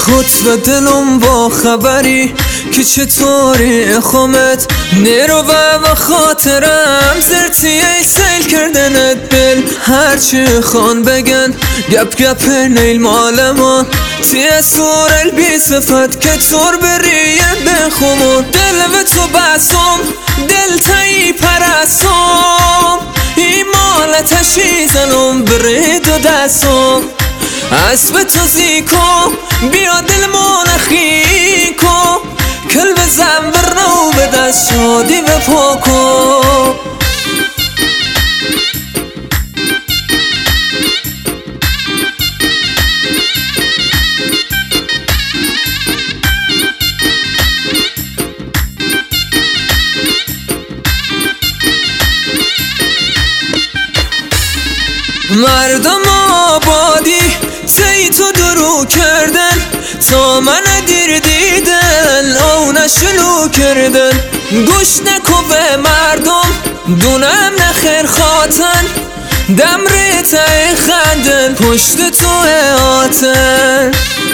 خود و دلم با خبری که چطوری خامت نیرو و خاطرم زرتی ای سیل کردنت بل هرچی خان بگن گپ نیل مالمان تی سور البی صفت که تور بریه بخمون دل و تو بسم دل تایی پرسم ایمال تشیزنم برید و دستم اسب تو زیکو بیا دل منخی کو کل بزن برنو به دست شادی و پاکو مردم آبادی تی تو درو کردن تا من دیر دیدن او نشلو کردن گوش نکو به مردم دونم نخیر خاطن دم ریتای خندن پشت تو آتن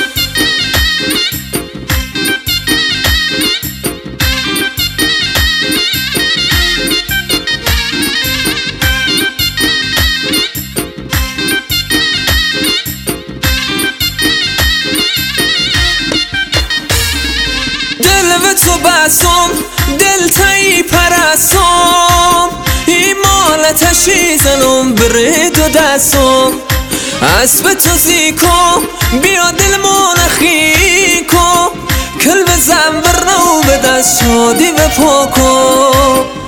و تو بسم دل تایی پرسم ایمال تشیزنم برید و دستم اسب تو زیکو بیا دل منخی کو کل بزن برنو به دست شادی و پاکو